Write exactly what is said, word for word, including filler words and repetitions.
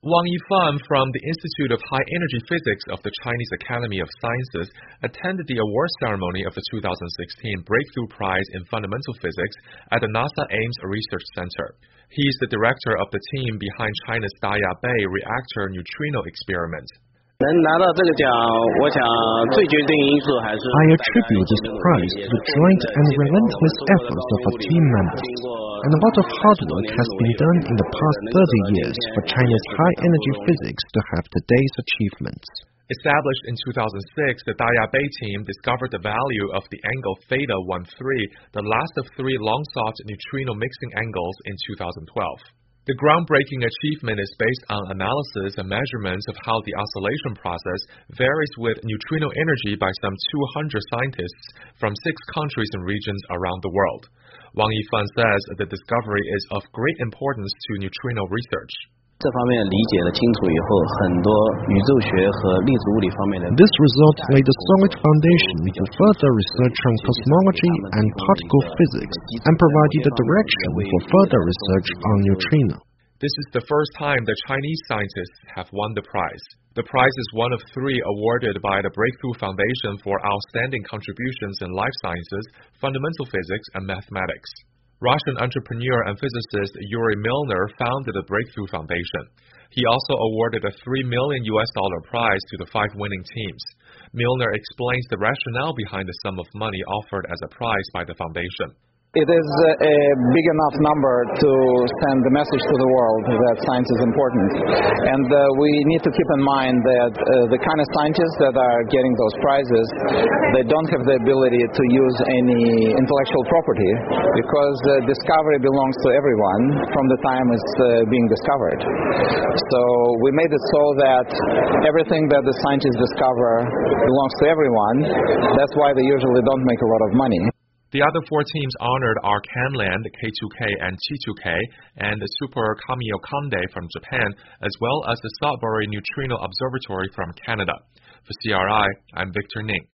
Wang Yifan from the Institute of High Energy Physics of the Chinese Academy of Sciences attended the award ceremony of the two thousand sixteen Breakthrough Prize in Fundamental Physics at the NASA Ames Research Center. He is the director of the team behind China's Daya Bay reactor neutrino experiment. I attribute this prize to the joint and relentless efforts of our team members. And a lot of hard work has been done in the past thirty years for China's high-energy physics to have today's achievements. Established in two thousand six, the Daya Bay team discovered the value of the angle theta thirteen, the last of three long-sought neutrino mixing angles, in two thousand twelve. The groundbreaking achievement is based on analysis and measurements of how the oscillation process varies with neutrino energy by some two hundred scientists from six countries and regions around the world. Wang Yifan says the discovery is of great importance to neutrino research. This result laid a solid foundation for further research on cosmology and particle physics and provided a direction for further research on neutrino. This is the first time that Chinese scientists have won the prize. The prize is one of three awarded by the Breakthrough Foundation for outstanding contributions in life sciences, fundamental physics, and mathematics. Russian entrepreneur and physicist Yuri Milner founded the Breakthrough Foundation. He also awarded a three million U S dollar prize to the five winning teams. Milner explains the rationale behind the sum of money offered as a prize by the foundation. It is a big enough number to send the message to the world that science is important. And uh, we need to keep in mind that uh, the kind of scientists that are getting those prizes, they don't have the ability to use any intellectual property because uh, discovery belongs to everyone from the time it's uh, being discovered. So we made it so that everything that the scientists discover belongs to everyone. That's why they usually don't make a lot of money. The other four teams honored are Canland, K two K, and Chi two K, and the Super Kamiokande from Japan, as well as the Sudbury Neutrino Observatory from Canada. For C R I, I'm Victor Ning.